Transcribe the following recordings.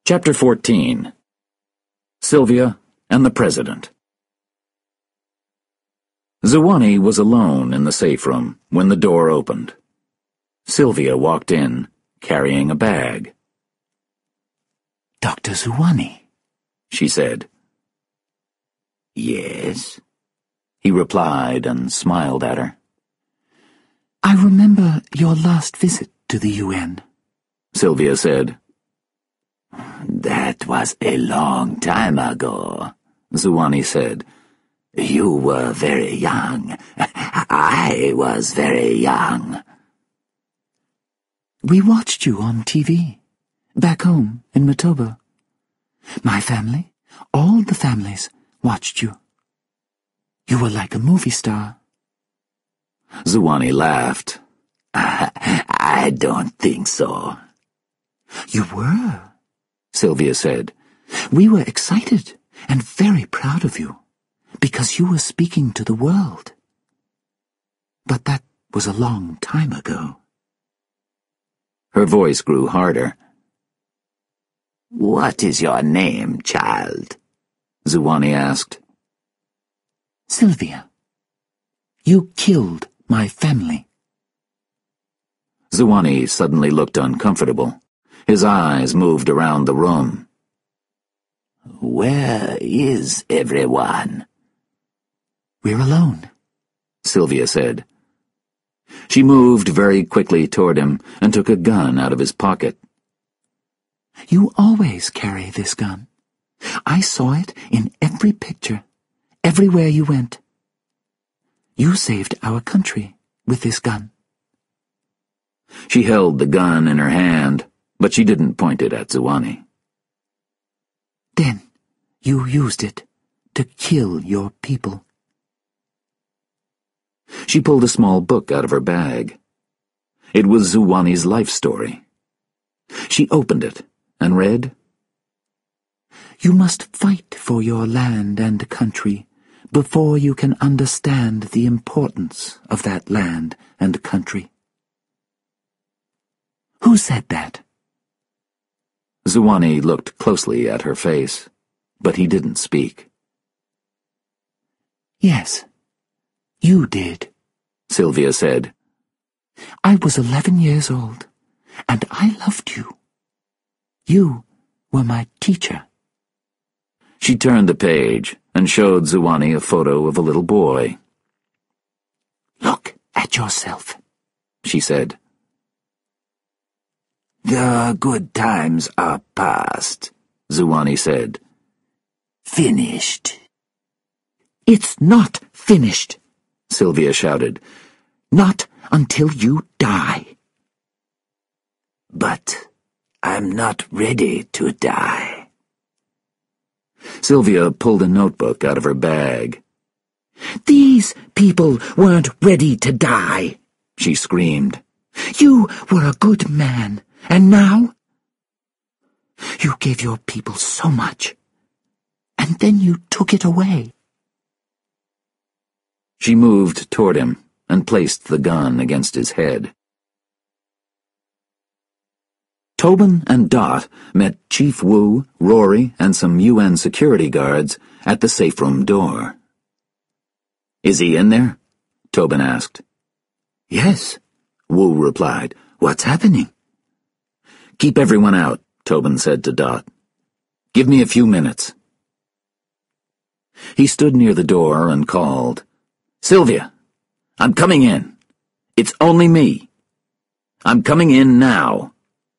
Chapter 14. Sylvia and the President. Zuwani was alone in the safe room when the door opened. Sylvia walked in, carrying a bag. "Dr. Zuwani," she said. "Yes?" he replied and smiled at her. "I remember your last visit to the UN," Sylvia said. "That was a long time ago," Zuwani said. "You were very young. I was very young." "We watched you on TV, back home in Matoba. My family, all the families, watched you. You were like a movie star." Zuwani laughed. "I don't think so." "You were," Sylvia said. "We were excited and very proud of you, because you were speaking to the world. But that was a long time ago." Her voice grew harder. "What is your name, child?" Zuwani asked. "Sylvia. You killed my family." Zuwani suddenly looked uncomfortable. His eyes moved around the room. "Where is everyone?" "We're alone," Sylvia said. She moved very quickly toward him and took a gun out of his pocket. "You always carry this gun. I saw it in every picture, everywhere you went. You saved our country with this gun." She held the gun in her hand, but she didn't point it at Zuwani. "Then you used it to kill your people." She pulled a small book out of her bag. It was Zuwani's life story. She opened it and read, "You must fight for your land and country before you can understand the importance of that land and country." "Who said that?" Zuwani looked closely at her face, but he didn't speak. "Yes, you did," Sylvia said. "I was 11 years old, and I loved you. You were my teacher." She turned the page and showed Zuwani a photo of a little boy. "Look at yourself," she said. "The good times are past," Zuwani said. "Finished." "It's not finished," Sylvia shouted. "Not until you die." "But I'm not ready to die." Sylvia pulled a notebook out of her bag. "These people weren't ready to die," she screamed. "You were a good man, and now you gave your people so much, and then you took it away." She moved toward him and placed the gun against his head. Tobin and Dot met Chief Wu, Rory, and some UN security guards at the safe room door. "Is he in there?" Tobin asked. "Yes," Wu replied. "What's happening?" "Keep everyone out," Tobin said to Dot. "Give me a few minutes." He stood near the door and called, "Sylvia, I'm coming in. It's only me. I'm coming in now."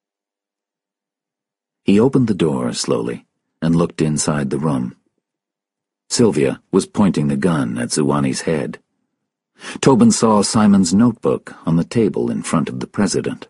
He opened the door slowly and looked inside the room. Sylvia was pointing the gun at Zuwani's head. Tobin saw Simon's notebook on the table in front of the president.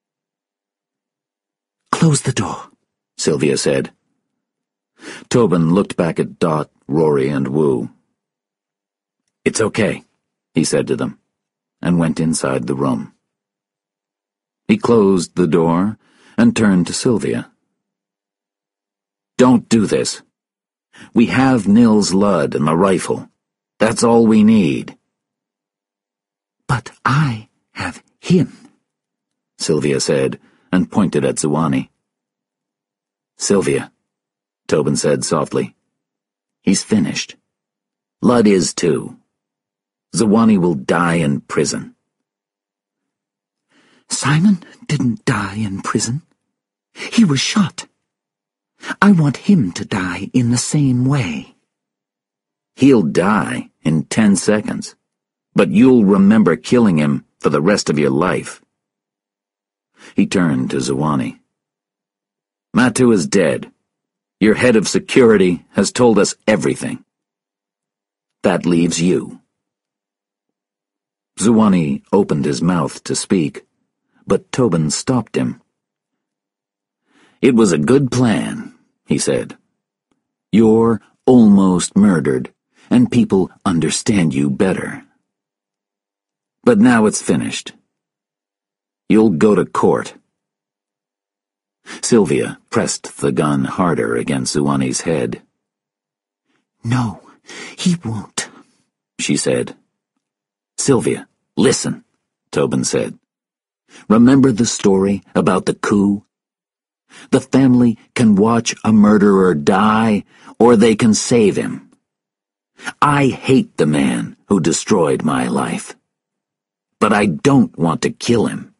"Close the door," Sylvia said. Tobin looked back at Dot, Rory, and Wu. "It's okay," he said to them, and went inside the room. He closed the door and turned to Sylvia. "Don't do this. We have Nils Ludd and the rifle. That's all we need." "But I have him," Sylvia said, and pointed at Zuwani. Sylvia, Tobin said softly. He's finished. Ludd is too. Zuwani will die in prison. Simon didn't die in prison. He was shot. I want him to die in the same way. He'll die in 10 seconds, but you'll remember killing him for the rest of your life. He turned to Zuwani. Matu is dead. Your head of security has told us everything. That leaves you. Zuwani opened his mouth to speak, but Tobin stopped him. It was a good plan, he said. You're almost murdered, and people understand you better. But now it's finished. You'll go to court. Sylvia pressed the gun harder against Zuwani's head. No, he won't, she said. Sylvia, listen, Tobin said. Remember the story about the coup? The family can watch a murderer die, or they can save him. I hate the man who destroyed my life, but I don't want to kill him.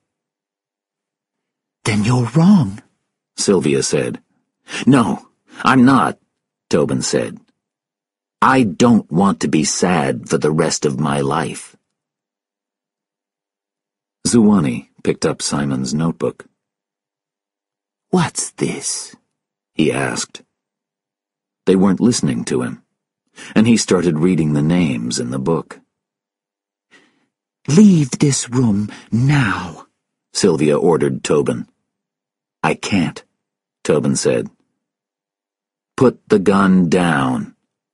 Then you're wrong, Sylvia said. No, I'm not, Tobin said. I don't want to be sad for the rest of my life. Zuwani picked up Simon's notebook. What's this? He asked. They weren't listening to him, and he started reading the names in the book. Leave this room now, Sylvia ordered Tobin. I can't, Tobin said. Put the gun down.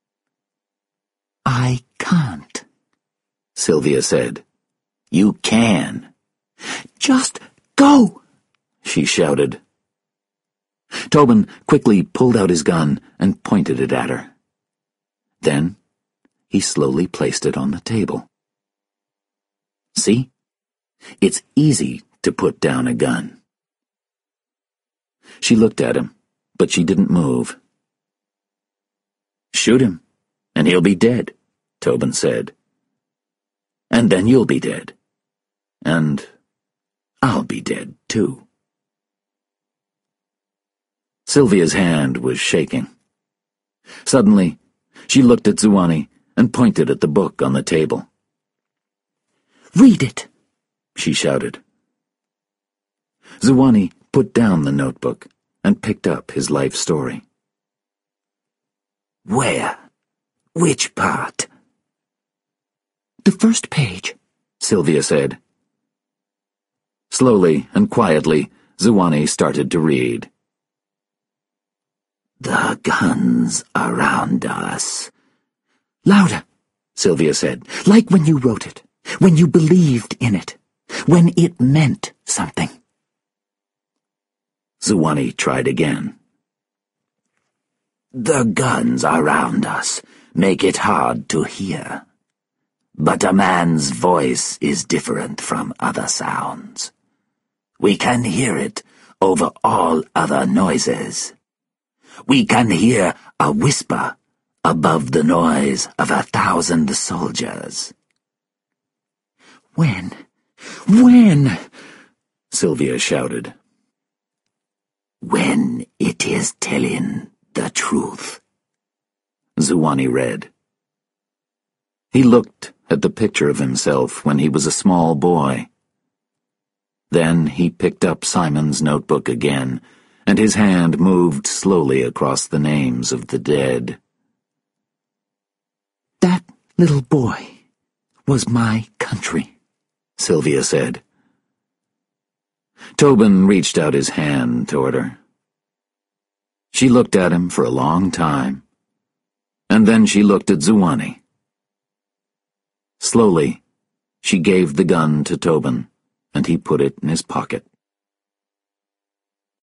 I can't, Sylvia said. You can. Just go, she shouted. Tobin quickly pulled out his gun and pointed it at her. Then he slowly placed it on the table. See? It's easy to put down a gun. She looked at him, but she didn't move. Shoot him, and he'll be dead, Tobin said. And then you'll be dead. And I'll be dead, too. Sylvia's hand was shaking. Suddenly, she looked at Zuwani and pointed at the book on the table. Read it, she shouted. Zuwani put down the notebook and picked up his life story. Where? Which part? The first page, Sylvia said. Slowly and quietly, Zuwani started to read. The guns around us. Louder, Sylvia said. Like when you wrote it, when you believed in it, when it meant something. Zuwani tried again. The guns around us make it hard to hear. But a man's voice is different from other sounds. We can hear it over all other noises. We can hear a whisper above the noise of 1,000 soldiers. When? Sylvia shouted. When it is telling the truth. Zuwani read. He looked at the picture of himself when he was a small boy. Then he picked up Simon's notebook again, and his hand moved slowly across the names of the dead. That little boy was my country, Sylvia said. Tobin reached out his hand toward her. She looked at him for a long time, and then she looked at Zuwani. Slowly, she gave the gun to Tobin, and he put it in his pocket.